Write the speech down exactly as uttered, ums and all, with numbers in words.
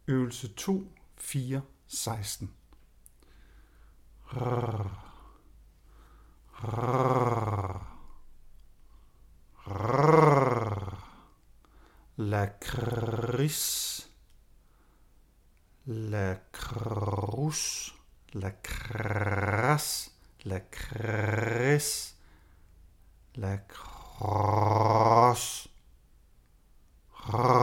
Øvelse to, fire, seksten. Rrr. Rrr. Rrr. Lakrids. Lakrus. Lakras. Lakris. Lakros. Rrr.